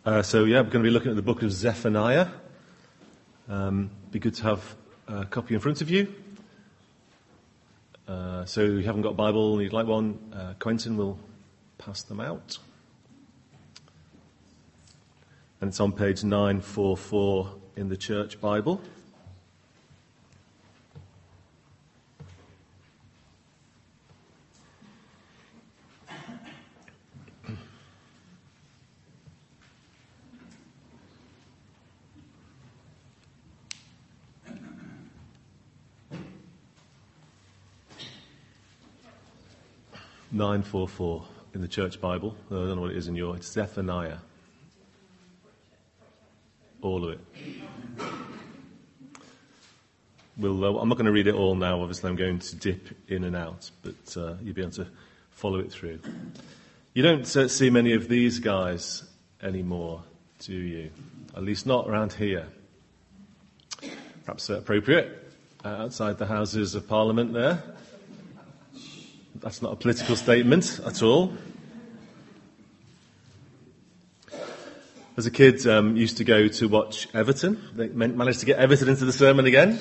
We're going to be looking at the book of Zephaniah. Be good to have a copy in front of you. So if you haven't got a Bible and you'd like one, Quentin will pass them out. And it's on page 944 in the Church Bible. (944) in the Church Bible. I don't know what it is in yours. It's Zephaniah. All of it. I'm not going to read it all now. Obviously, I'm going to dip in and out, but you'll be able to follow it through. You don't see many of these guys anymore, do you? At least not around here. Perhaps appropriate outside the Houses of Parliament there. That's not a political statement at all. As a kid, used to go to watch Everton. They managed to get Everton into the sermon again.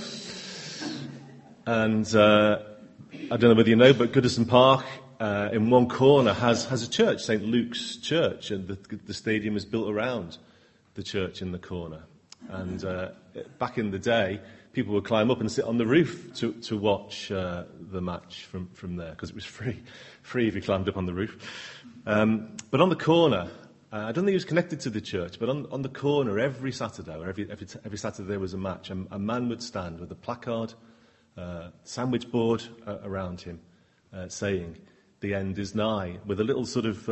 And I don't know whether you know, but Goodison Park in one corner has a church, St. Luke's Church, and the stadium is built around the church in the corner. And back in the day, people would climb up and sit on the roof to watch the match from there, because it was free if you climbed up on the roof. But on the corner, I don't think it was connected to the church, but on the corner every Saturday, or every Saturday there was a match, a man would stand with a placard, sandwich board around him, saying, "The end is nigh," with a little sort of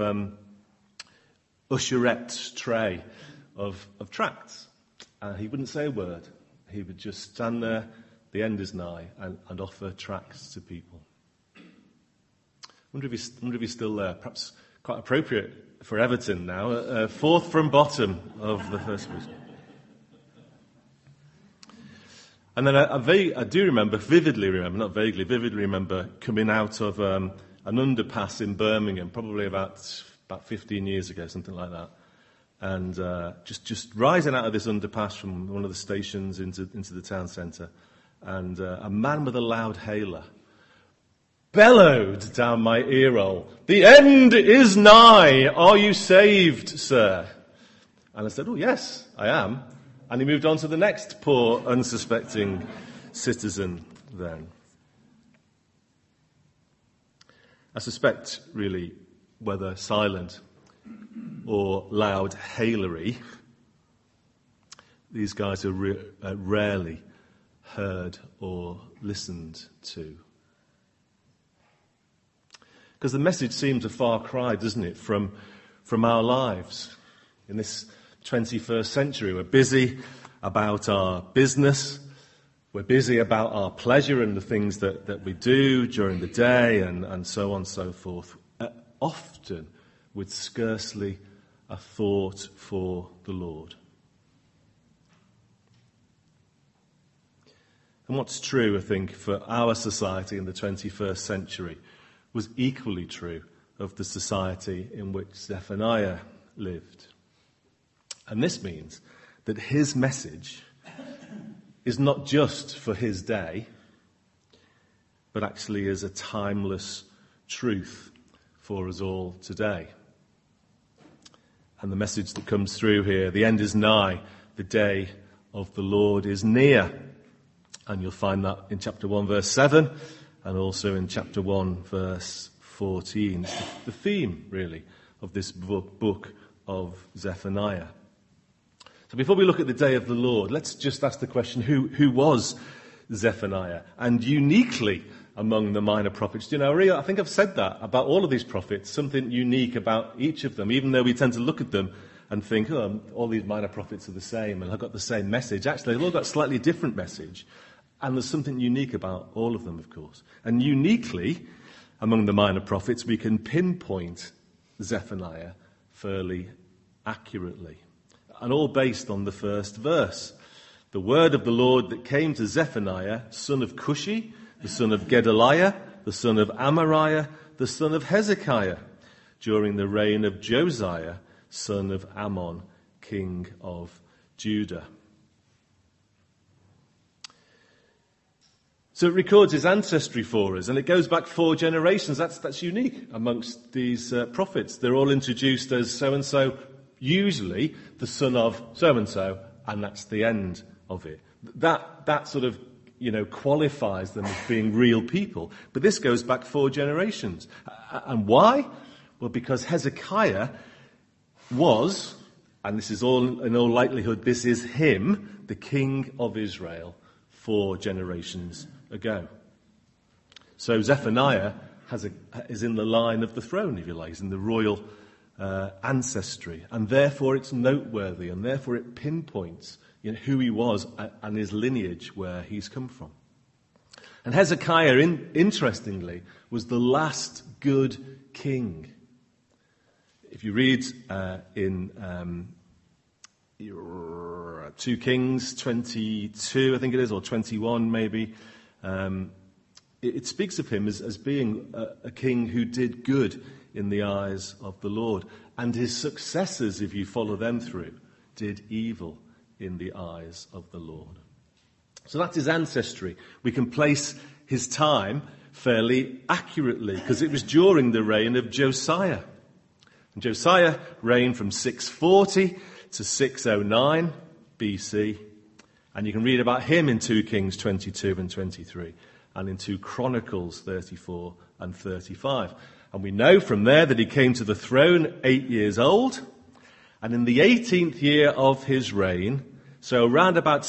usherette tray of tracts. He wouldn't say a word. He would just stand there, "The end is nigh," and offer tracts to people. I wonder if he's still there. Perhaps quite appropriate for Everton now. Fourth from bottom of the first division. And then I vividly remember coming out of an underpass in Birmingham, probably about 15 years ago, something like that. And just rising out of this underpass from one of the stations into the town centre, and a man with a loud hailer bellowed down my ear roll, "The end is nigh. Are you saved, sir?" And I said, "Oh, yes, I am." And he moved on to the next poor, unsuspecting citizen then. I suspect, really, whether silent or loud hailery, these guys are rarely heard or listened to. Because the message seems a far cry, doesn't it, from our lives. In this 21st century, we're busy about our business, we're busy about our pleasure and the things that we do during the day, and so on and so forth, often with scarcely a thought for the Lord. And what's true, I think, for our society in the 21st century was equally true of the society in which Zephaniah lived. And this means that his message is not just for his day, but actually is a timeless truth for us all today. And the message that comes through here, the end is nigh, the day of the Lord is near. And you'll find that in chapter 1, verse 7, and also in chapter 1, verse 14. It's the theme, really, of this book of Zephaniah. So before we look at the day of the Lord, let's just ask the question, who was Zephaniah? And uniquely among the minor prophets, I think I've said that about all of these prophets, something unique about each of them, even though we tend to look at them and think, all these minor prophets are the same and have got the same message. Actually, they've all got a slightly different message. And there's something unique about all of them, of course. And uniquely, among the minor prophets, we can pinpoint Zephaniah fairly accurately. And all based on the first verse. The word of the Lord that came to Zephaniah, son of Cushi, the son of Gedaliah, the son of Amariah, the son of Hezekiah, during the reign of Josiah, son of Ammon, king of Judah. So it records his ancestry for us, and it goes back 4 generations. That's unique amongst these prophets. They're all introduced as so-and-so, usually the son of so-and-so, and that's the end of it. That sort of, qualifies them as being real people. But this goes back 4 generations. And why? Well, because Hezekiah was, and this is all in all likelihood, this is him, the king of Israel, 4 generations ago. So Zephaniah is in the line of the throne, if you like, is in the royal ancestry, and therefore it's noteworthy, and therefore it pinpoints who he was and his lineage, where he's come from. And Hezekiah, interestingly, was the last good king. If you read in 2 Kings 22, I think it is, or 21 maybe, it speaks of him as being a king who did good in the eyes of the Lord. And his successors, if you follow them through, did evil in the eyes of the Lord. So that's his ancestry. We can place his time fairly accurately, because it was during the reign of Josiah. And Josiah reigned from 640 to 609 BC. And you can read about him in 2 Kings 22 and 23, and in 2 Chronicles 34 and 35. And we know from there that he came to the throne 8 years old, and in the 18th year of his reign, so around about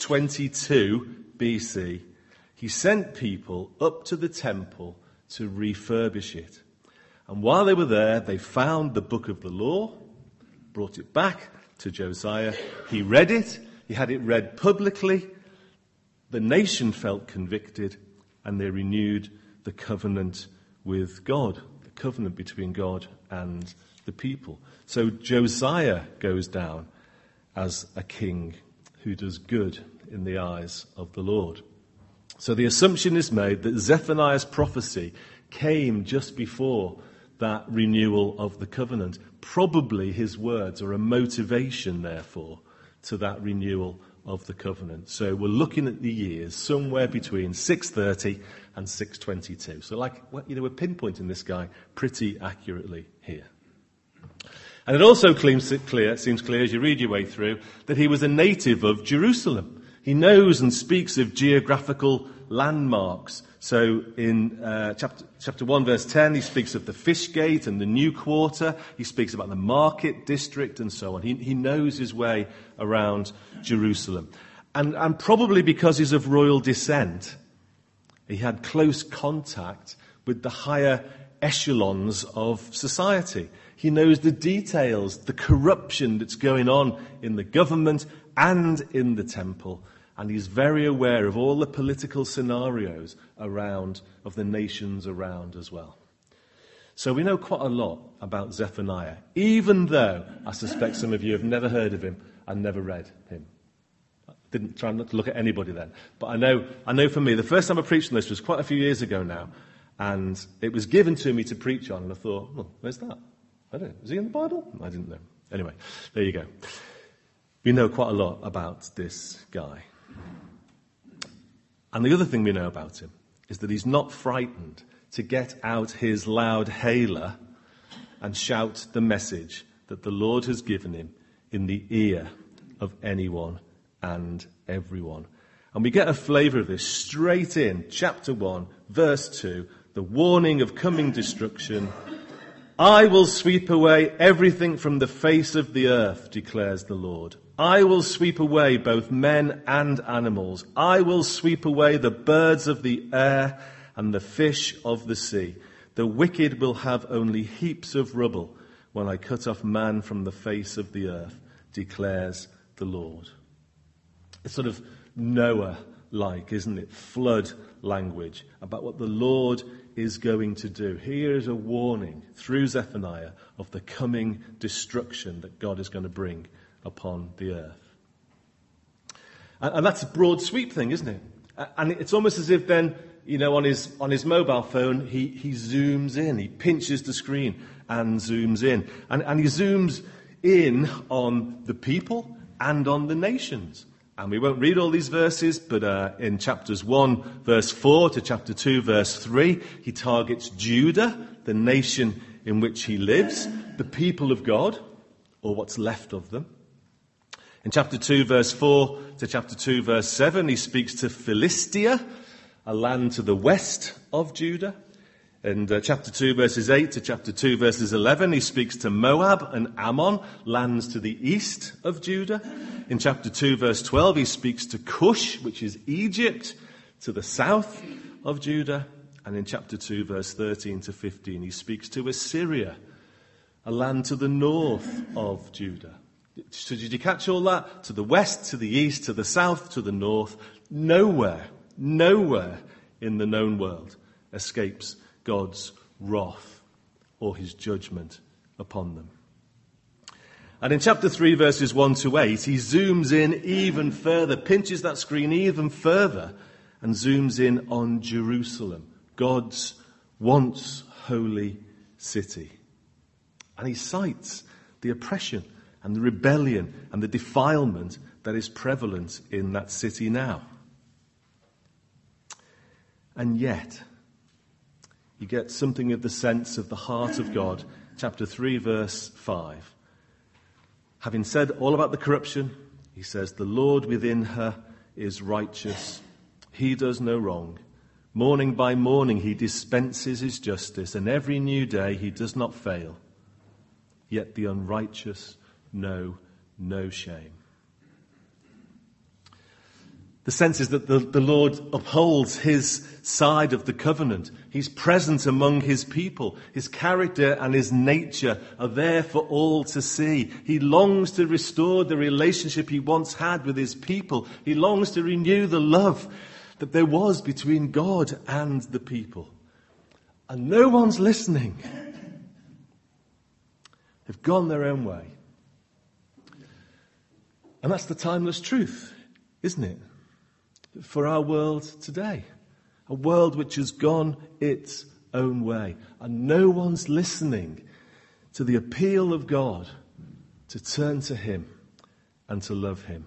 622 BC, he sent people up to the temple to refurbish it. And while they were there, they found the book of the law, brought it back to Josiah. He read it. He had it read publicly. The nation felt convicted, and they renewed the covenant with God, the covenant between God and the people. So Josiah goes down as a king who does good in the eyes of the Lord. So the assumption is made that Zephaniah's prophecy came just before that renewal of the covenant. Probably his words are a motivation, therefore, to that renewal of the covenant. So we're looking at the years somewhere between 630 and 622. So we're pinpointing this guy pretty accurately here. And it also seems clear as you read your way through that he was a native of Jerusalem. He knows and speaks of geographical landmarks. So in chapter 1, verse 10, he speaks of the Fish Gate and the New Quarter. He speaks about the Market District and so on. He knows his way around Jerusalem. And probably because he's of royal descent, he had close contact with the higher echelons of society. He knows the details, the corruption that's going on in the government and in the temple. And he's very aware of all the political scenarios of the nations around as well. So we know quite a lot about Zephaniah, even though I suspect some of you have never heard of him and never read him. I didn't try not to look at anybody then. But I know for me, the first time I preached on this was quite a few years ago now. And it was given to me to preach on, and I thought, well, where's that? I don't know. Is he in the Bible? I didn't know. Anyway, there you go. We know quite a lot about this guy. And the other thing we know about him is that he's not frightened to get out his loud hailer and shout the message that the Lord has given him in the ear of anyone and everyone. And we get a flavour of this straight in chapter 1, verse 2, the warning of coming destruction. I will sweep away everything from the face of the earth, declares the Lord. I will sweep away both men and animals. I will sweep away the birds of the air and the fish of the sea. The wicked will have only heaps of rubble when I cut off man from the face of the earth, declares the Lord. It's sort of Noah-like, isn't it? Flood language about what the Lord is going to do. Here is a warning through Zephaniah of the coming destruction that God is going to bring upon the earth. And that's a broad sweep thing, isn't it? And it's almost as if then, on his mobile phone, he zooms in, he pinches the screen and zooms in. And he zooms in on the people and on the nations. And we won't read all these verses, but in chapters 1, verse 4 to chapter 2, verse 3, he targets Judah, the nation in which he lives, the people of God, or what's left of them. In chapter 2, verse 4 to chapter 2, verse 7, he speaks to Philistia, a land to the west of Judah. In chapter 2, verses 8 to chapter 2, verses 11, he speaks to Moab and Ammon, lands to the east of Judah. In chapter 2, verse 12, he speaks to Cush, which is Egypt, to the south of Judah. And in chapter 2, verse 13 to 15, he speaks to Assyria, a land to the north of Judah. So did you catch all that? To the west, to the east, to the south, to the north. Nowhere in the known world escapes God's wrath or his judgment upon them. And in chapter 3, verses 1 to 8, he zooms in even further, pinches that screen even further, and zooms in on Jerusalem, God's once holy city. And he cites the oppression and the rebellion and the defilement that is prevalent in that city now. And yet, you get something of the sense of the heart of God. Chapter 3, verse 5. Having said all about the corruption, he says, "The Lord within her is righteous. He does no wrong. Morning by morning he dispenses his justice, and every new day he does not fail. Yet the unrighteous know no shame." The sense is that the Lord upholds his side of the covenant. He's present among his people. His character and his nature are there for all to see. He longs to restore the relationship he once had with his people. He longs to renew the love that there was between God and the people. And no one's listening. They've gone their own way. And that's the timeless truth, isn't it? For our world today. A world which has gone its own way. And no one's listening to the appeal of God to turn to him and to love him.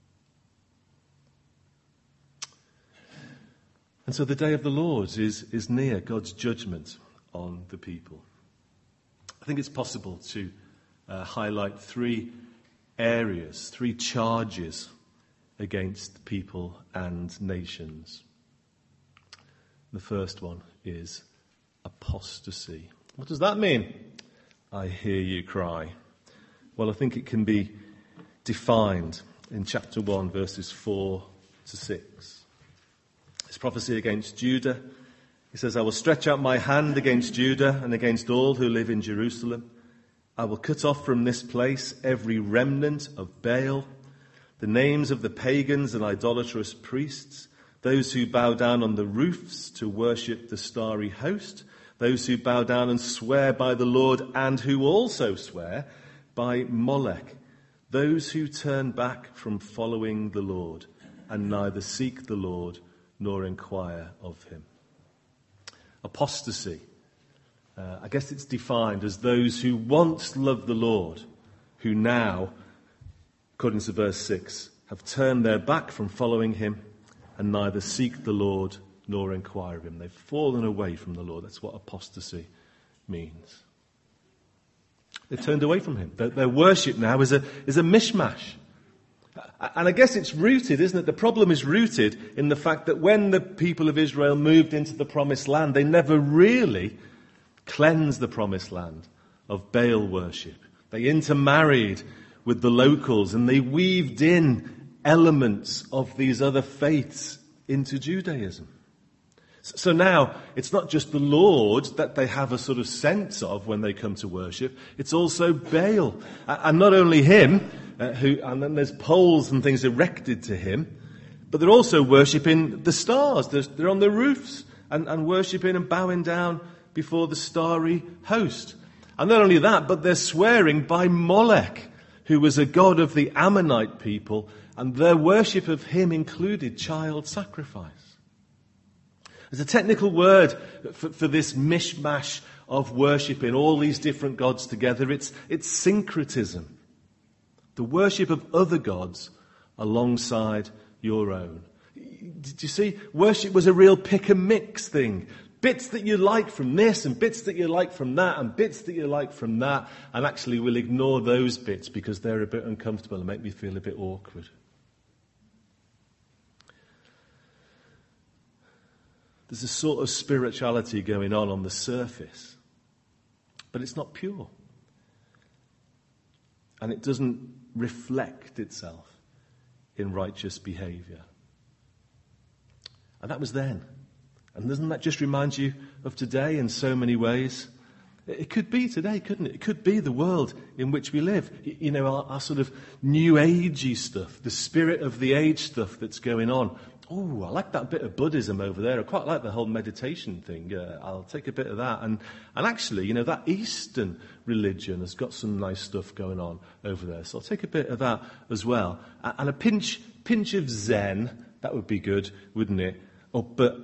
And so the day of the Lord is near, God's judgment on the people. I think it's possible to highlight three areas, three charges against people and nations. The first one is apostasy. What does that mean? I hear you cry. Well, I think it can be defined in chapter 1, verses 4 to 6. It's prophecy against Judah. He says, "I will stretch out my hand against Judah and against all who live in Jerusalem. I will cut off from this place every remnant of Baal, the names of the pagans and idolatrous priests, those who bow down on the roofs to worship the starry host, those who bow down and swear by the Lord and who also swear by Molech, those who turn back from following the Lord and neither seek the Lord nor inquire of him." Apostasy. I guess it's defined as those who once loved the Lord, who now, according to verse 6, have turned their back from following him and neither seek the Lord nor inquire of him. They've fallen away from the Lord. That's what apostasy means. They've turned away from him. Their worship now is a mishmash. And I guess it's rooted, isn't it? The problem is rooted in the fact that when the people of Israel moved into the promised land, they never really cleansed the promised land of Baal worship. They intermarried with the locals and they weaved in elements of these other faiths into Judaism. So now it's not just the Lord that they have a sort of sense of when they come to worship, it's also Baal. And not only him, and then there's poles and things erected to him, but they're also worshipping the stars. They're on the roofs and worshipping and bowing down before the starry host. And not only that, but they're swearing by Molech, who was a god of the Ammonite people, and their worship of him included child sacrifice. There's a technical word for this mishmash of worshipping all these different gods together. It's syncretism. the worship of other gods alongside your own. Did you see? Worship was a real pick-and-mix thing. Bits that you like from this and bits that you like from that and bits that you like from that. And actually we'll ignore those bits because they're a bit uncomfortable and make me feel a bit awkward. There's a sort of spirituality going on the surface. But it's not pure. And it doesn't reflect itself in righteous behaviour. And that was then. And doesn't that just remind you of today in so many ways? It could be today, couldn't it? It could be the world in which we live. You know, our sort of new agey stuff, the spirit of the age stuff that's going on. Oh, I like that bit of Buddhism over there. I quite like the whole meditation thing. I'll take a bit of that. And actually, you know, that Eastern religion has got some nice stuff going on over there. So I'll take a bit of that as well. And a pinch of Zen, that would be good, wouldn't it? Oh, but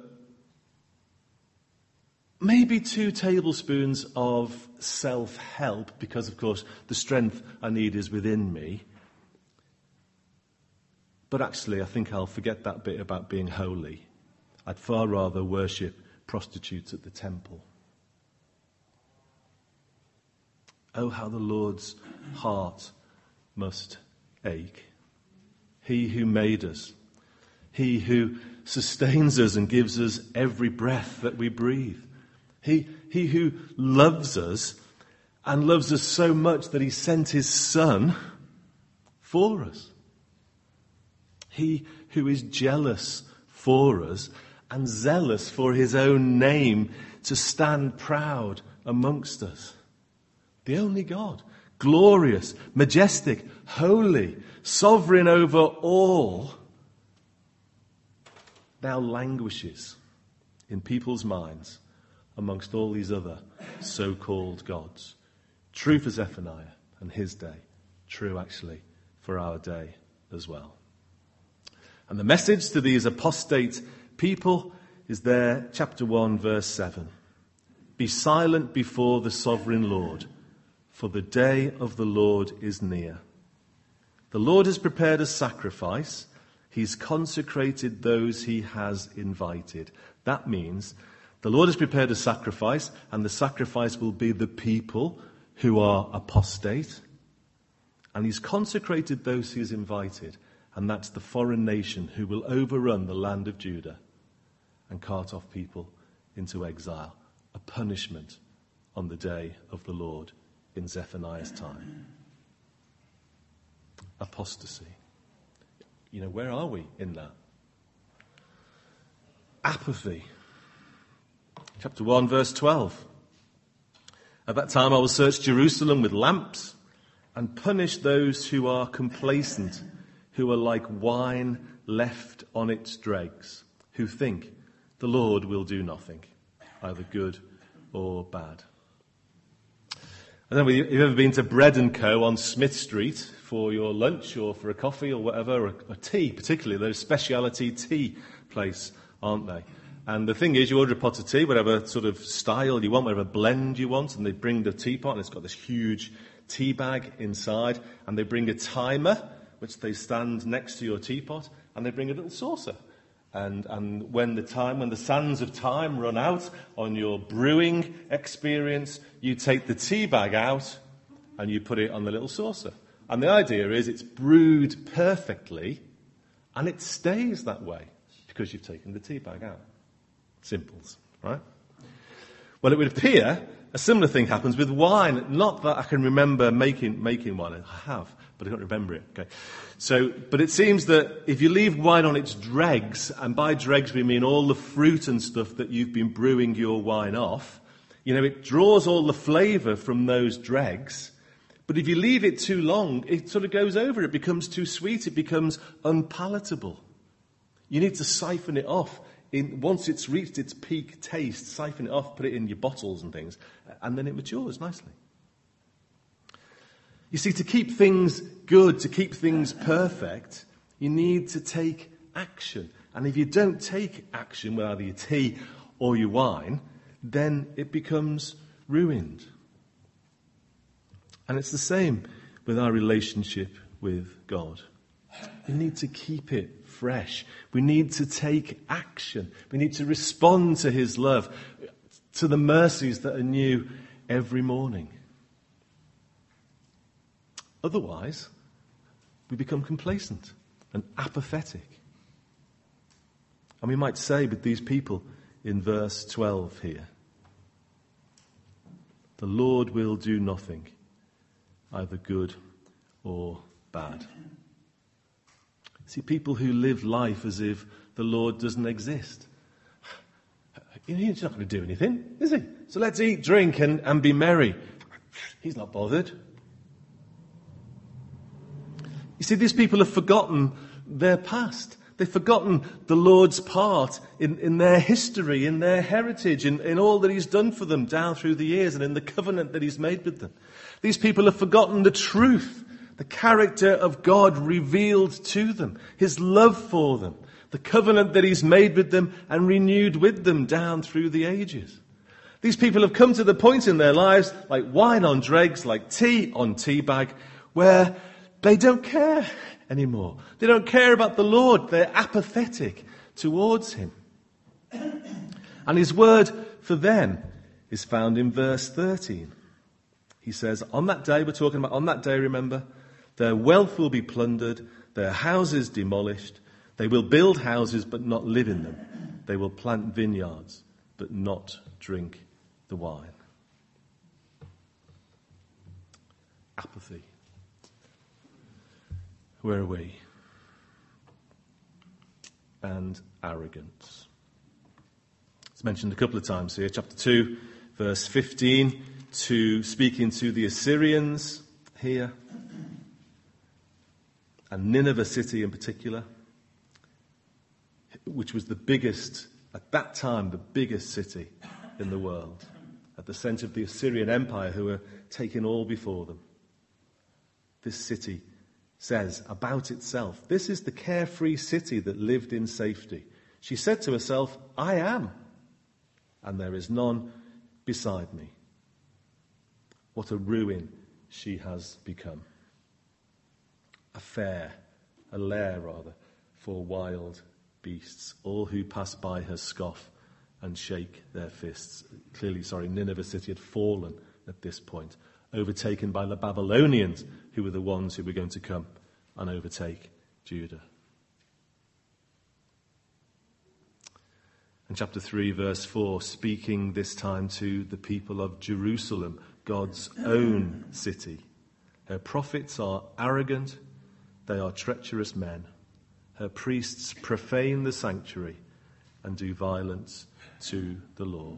maybe 2 tablespoons of self-help, because, of course, the strength I need is within me. But actually, I think I'll forget that bit about being holy. I'd far rather worship prostitutes at the temple. Oh, how the Lord's heart must ache. He who made us, he who sustains us and gives us every breath that we breathe. He who loves us and loves us so much that he sent his Son for us. He who is jealous for us and zealous for his own name to stand proud amongst us. The only God, glorious, majestic, holy, sovereign over all, now languishes in people's minds amongst all these other so-called gods. True for Zephaniah and his day. True, actually, for our day as well. And the message to these apostate people is there, chapter 1, verse 7. Be silent before the sovereign Lord, for the day of the Lord is near. The Lord has prepared a sacrifice. He's consecrated those he has invited. That means the Lord has prepared a sacrifice, and the sacrifice will be the people who are apostate. And he's consecrated those he has invited, and that's the foreign nation who will overrun the land of Judah and cart off people into exile. A punishment on the day of the Lord in Zephaniah's time. Apostasy. You know, where are we in that? Apathy. Chapter 1, verse 12. At that time I will search Jerusalem with lamps and punish those who are complacent, who are like wine left on its dregs, who think the Lord will do nothing, either good or bad. I don't know if you've ever been to Bread & Co. on Smith Street for your lunch or for a coffee or whatever, or tea particularly. They're a speciality tea place, aren't they? And the thing is, you order a pot of tea, whatever sort of style you want, whatever blend you want, and they bring the teapot, and it's got this huge tea bag inside, and they bring a timer, which they stand next to your teapot, and they bring a little saucer. And when the sands of time run out on your brewing experience, you take the tea bag out and you put it on the little saucer. And the idea is it's brewed perfectly, and it stays that way because you've taken the tea bag out. Simples, right? Well, it would appear a similar thing happens with wine. Not that I can remember making wine. I have, but I can't remember it. Okay. So, but it seems that if you leave wine on its dregs, and by dregs we mean all the fruit and stuff that you've been brewing your wine off, you know, it draws all the flavour from those dregs. But if you leave it too long, it sort of goes over. It becomes too sweet. It becomes unpalatable. You need to siphon it off. Once it's reached its peak taste, siphon it off, put it in your bottles and things, and then it matures nicely. You see, to keep things good, to keep things perfect, you need to take action. And if you don't take action with either your tea or your wine, then it becomes ruined. And it's the same with our relationship with God. We need to keep it fresh. We need to take action. We need to respond to his love, to the mercies that are new every morning. Otherwise, we become complacent and apathetic. And we might say with these people in verse 12 here, the Lord will do nothing, either good or bad. See, people who live life as if the Lord doesn't exist. He's not going to do anything, is he? So let's eat, drink, and be merry. He's not bothered. You see, these people have forgotten their past. They've forgotten the Lord's part in their history, in their heritage, in all that he's done for them down through the years and in the covenant that he's made with them. These people have forgotten the truth, the character of God revealed to them, his love for them, the covenant that he's made with them and renewed with them down through the ages. These people have come to the point in their lives, like wine on dregs, like tea on tea bag, where they don't care anymore. They don't care about the Lord. They're apathetic towards him. And his word for them is found in verse 13. He says, on that day, we're talking about on that day, remember, their wealth will be plundered, their houses demolished. They will build houses but not live in them. They will plant vineyards but not drink the wine. Apathy. Where are we? And arrogance. It's mentioned a couple of times here. Chapter 2, verse 15, to speaking to the Assyrians here. And Nineveh city in particular, which was the biggest, at that time, the biggest city in the world. At the centre of the Assyrian Empire, who were taking all before them. This city says about itself, this is the carefree city that lived in safety. She said to herself, I am, and there is none beside me. What a ruin she has become. A lair for wild beasts. All who pass by her scoff and shake their fists. Clearly, Nineveh city had fallen at this point, overtaken by the Babylonians, who were the ones who were going to come and overtake Judah. And chapter 3, verse 4, speaking this time to the people of Jerusalem, God's own city. Her prophets are arrogant, they are treacherous men. Her priests profane the sanctuary and do violence to the law.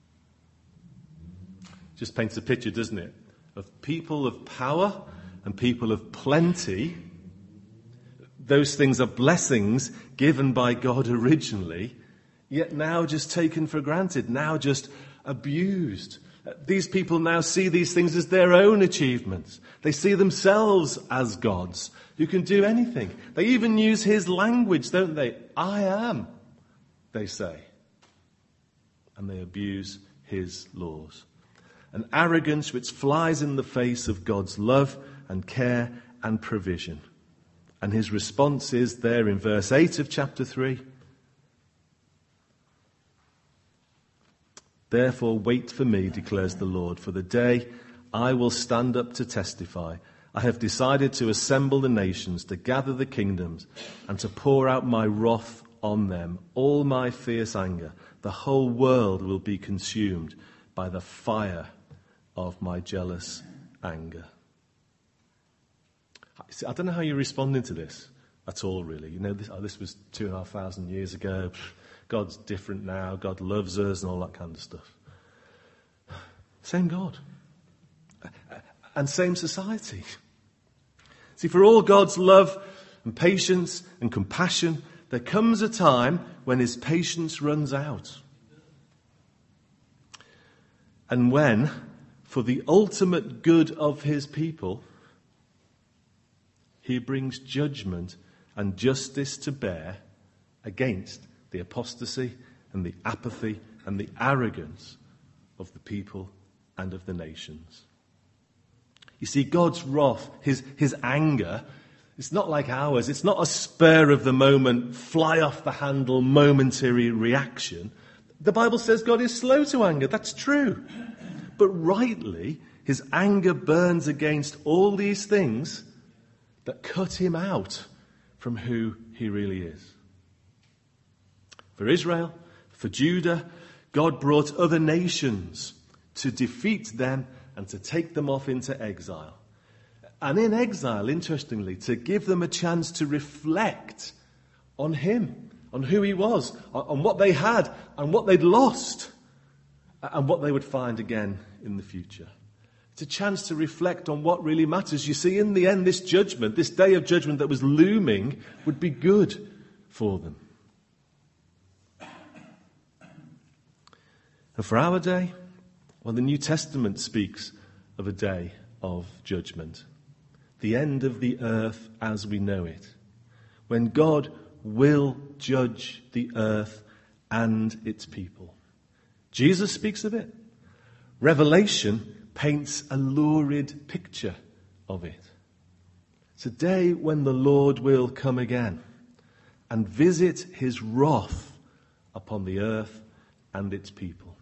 Just paints a picture, doesn't it, of people of power and people of plenty. Those things are blessings given by God originally, yet now just taken for granted, now just abused. These people now see these things as their own achievements. They see themselves as gods who can do anything. They even use his language, don't they? I am, they say. And they abuse his laws. An arrogance which flies in the face of God's love and care and provision. And his response is there in verse 8 of chapter 3. Therefore wait for me, declares the Lord, for the day I will stand up to testify. I have decided to assemble the nations, to gather the kingdoms, and to pour out my wrath on them, all my fierce anger. The whole world will be consumed by the fire of my jealous anger. See, I don't know how you're responding to this at all, really. You know, this was 2,500 years ago. God's different now. God loves us and all that kind of stuff. Same God. And same society. See, for all God's love and patience and compassion, there comes a time when his patience runs out. And when, for the ultimate good of his people, he brings judgment and justice to bear against the apostasy and the apathy and the arrogance of the people and of the nations. You see, God's wrath, his anger, It's not like ours. It's not a spur of the moment, fly off the handle, momentary reaction. The Bible says God is slow to anger. That's true. But rightly, his anger burns against all these things that cut him out from who he really is. For Israel, for Judah, God brought other nations to defeat them and to take them off into exile. And in exile, interestingly, to give them a chance to reflect on him, on who he was, on what they had and what they'd lost, and what they would find again in the future. It's a chance to reflect on what really matters. You see, in the end, this judgment, this day of judgment that was looming, would be good for them. And for our day, well, the New Testament speaks of a day of judgment. The end of the earth as we know it. When God will judge the earth and its people. Jesus speaks of it. Revelation paints a lurid picture of it. It's a day when the Lord will come again and visit his wrath upon the earth and its people.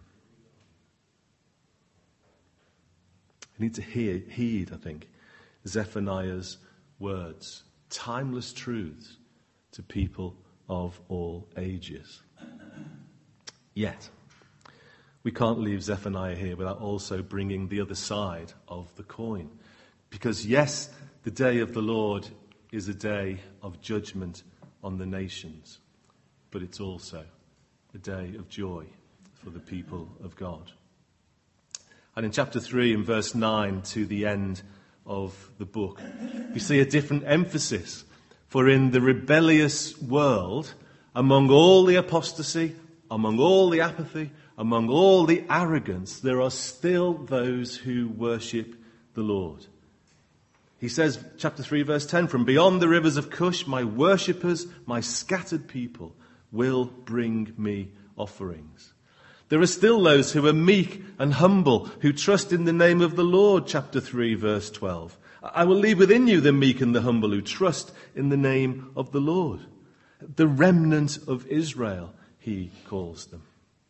We need to heed, I think, Zephaniah's words, timeless truths to people of all ages. Yet, we can't leave Zephaniah here without also bringing the other side of the coin. Because yes, the day of the Lord is a day of judgment on the nations, but it's also a day of joy for the people of God. And in chapter 3, in verse 9 to the end of the book, we see a different emphasis. For in the rebellious world, among all the apostasy, among all the apathy, among all the arrogance, there are still those who worship the Lord. He says, chapter 3, verse 10, from beyond the rivers of Cush, my worshippers, my scattered people, will bring me offerings. There are still those who are meek and humble, who trust in the name of the Lord, chapter 3, verse 12. I will leave within you the meek and the humble who trust in the name of the Lord. The remnant of Israel, he calls them.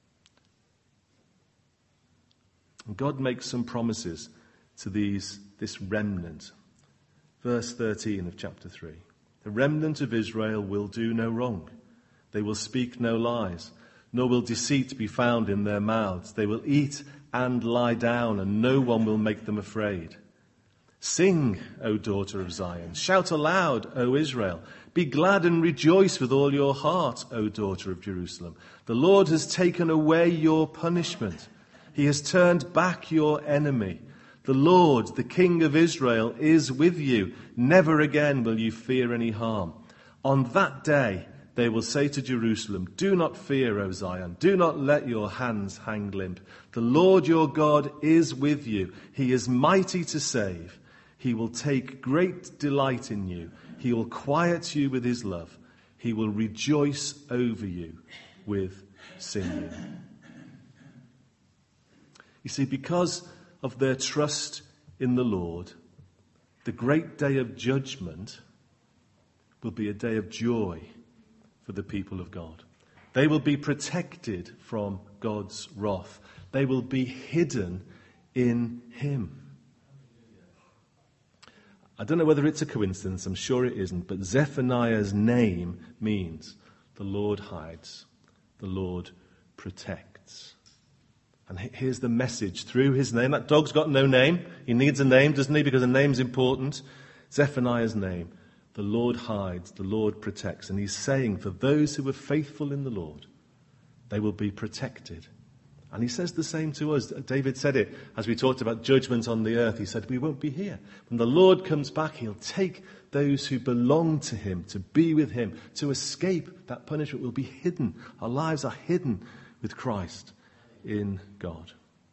And God makes some promises to this remnant. Verse 13 of chapter 3. The remnant of Israel will do no wrong. They will speak no lies, nor will deceit be found in their mouths. They will eat and lie down, and no one will make them afraid. Sing, O daughter of Zion. Shout aloud, O Israel. Be glad and rejoice with all your heart, O daughter of Jerusalem. The Lord has taken away your punishment. He has turned back your enemy. The Lord, the King of Israel, is with you. Never again will you fear any harm. On that day, they will say to Jerusalem, do not fear, O Zion. Do not let your hands hang limp. The Lord your God is with you. He is mighty to save. He will take great delight in you. He will quiet you with his love. He will rejoice over you with singing. You see, because of their trust in the Lord, the great day of judgment will be a day of joy for the people of God. They will be protected from God's wrath. They will be hidden in him. I don't know whether it's a coincidence, I'm sure it isn't, but Zephaniah's name means the Lord hides, the Lord protects. And here's the message through his name. That dog's got no name. He needs a name, doesn't he? Because a name's important. Zephaniah's name. The Lord hides, the Lord protects. And he's saying for those who are faithful in the Lord, they will be protected. And he says the same to us. David said it as we talked about judgment on the earth. He said, we won't be here. When the Lord comes back, he'll take those who belong to him to be with him, to escape that punishment. We'll be hidden. Our lives are hidden with Christ in God.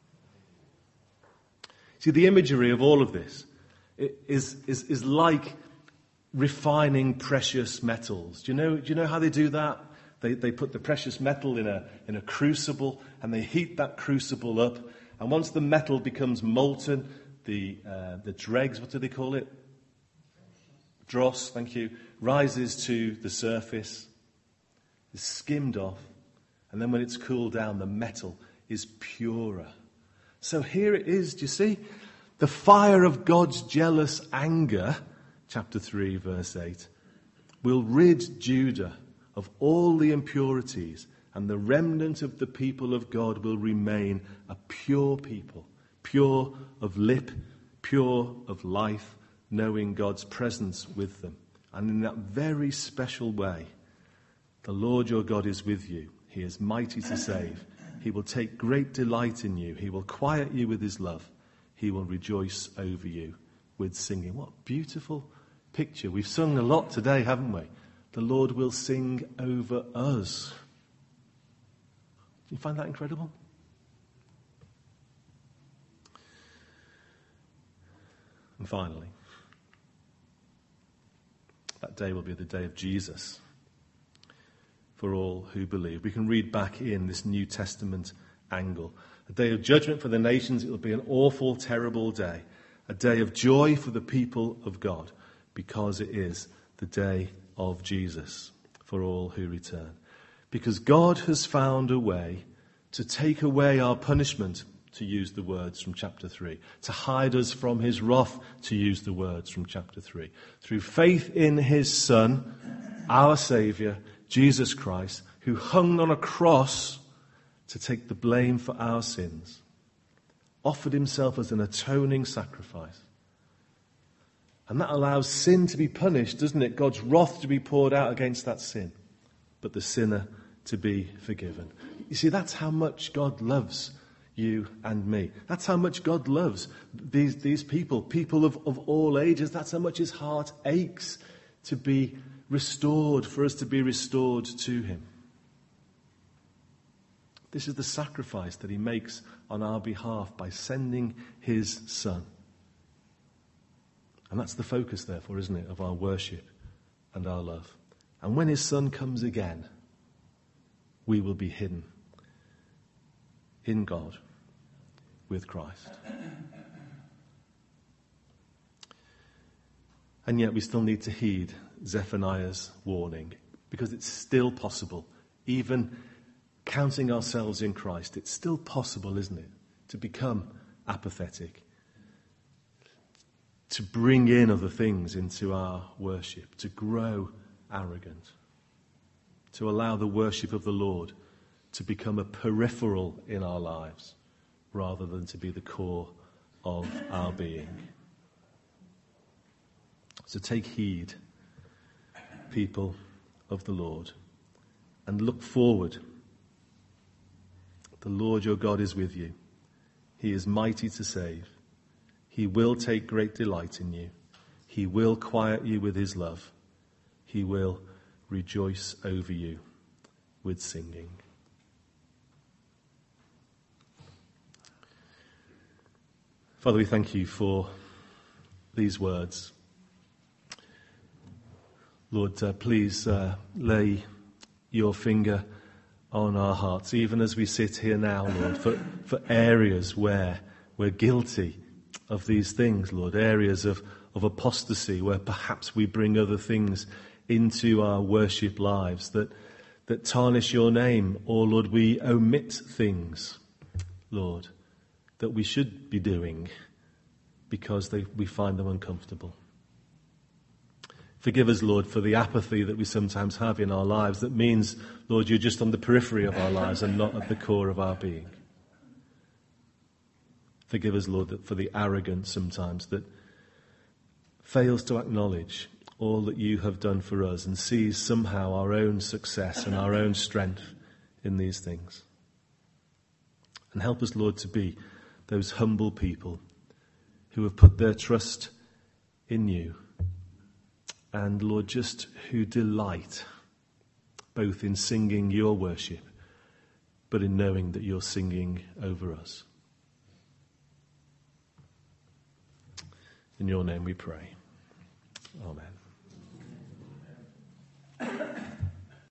See, the imagery of all of this is like refining precious metals. Do you know how they do that? They put the precious metal in a crucible, and they heat that crucible up. And once the metal becomes molten, the dregs, what do they call it? dross, thank you, rises to the surface, is skimmed off, and then when it's cooled down, the metal is purer. So here it is, do you see? The fire of God's jealous anger, chapter 3, verse 8, will rid Judah of all the impurities, and the remnant of the people of God will remain a pure people, pure of lip, pure of life, knowing God's presence with them. And in that very special way, the Lord your God is with you. He is mighty to save. He will take great delight in you. He will quiet you with his love. He will rejoice over you with singing. What a beautiful picture. We've sung a lot today, haven't we? The Lord will sing over us. Do you find that incredible? And finally, that day will be the day of Jesus for all who believe. We can read back in this New Testament angle. A day of judgment for the nations. It will be an awful, terrible day. A day of joy for the people of God, because it is the day of Jesus for all who return. Because God has found a way to take away our punishment, to use the words from chapter 3, to hide us from his wrath, to use the words from chapter 3, through faith in his Son, our Saviour, Jesus Christ, who hung on a cross to take the blame for our sins, offered himself as an atoning sacrifice. And that allows sin to be punished, doesn't it? God's wrath to be poured out against that sin, but the sinner to be forgiven. You see, that's how much God loves you and me. That's how much God loves these people of all ages. That's how much his heart aches to be restored, for us to be restored to him. This is the sacrifice that he makes on our behalf by sending his Son. And that's the focus, therefore, isn't it, of our worship and our love. And when his Son comes again, we will be hidden in God with Christ. And yet we still need to heed Zephaniah's warning, because it's still possible, even counting ourselves in Christ, it's still possible, isn't it, to become apathetic, to bring in other things into our worship, to grow arrogant, to allow the worship of the Lord to become a peripheral in our lives rather than to be the core of our being. So take heed, people of the Lord, and look forward. The Lord your God is with you. He is mighty to save. He will take great delight in you. He will quiet you with his love. He will rejoice over you with singing. Father, we thank you for these words. Lord, please lay your finger on our hearts, even as we sit here now, Lord, for areas where we're guilty of these things, Lord, areas of apostasy where perhaps we bring other things into our worship lives that tarnish your name, or, Lord, we omit things, Lord, that we should be doing because we find them uncomfortable. Forgive us, Lord, for the apathy that we sometimes have in our lives that means, Lord, you're just on the periphery of our lives and not at the core of our being. Forgive us, Lord, for the arrogance sometimes that fails to acknowledge all that you have done for us and sees somehow our own success and our own strength in these things. And help us, Lord, to be those humble people who have put their trust in you. And, Lord, just who delight both in singing your worship, but in knowing that you're singing over us. In your name we pray. Amen.